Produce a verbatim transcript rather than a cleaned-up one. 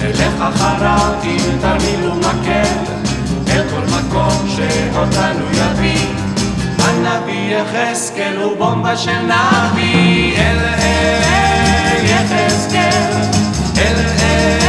אלך אחריו עם תרמיל ומקל, אל כל מקום שאותנו יביא. הנביא יחזקאל הוא בומבה של נביא, אל אל יחזקאל, אל אל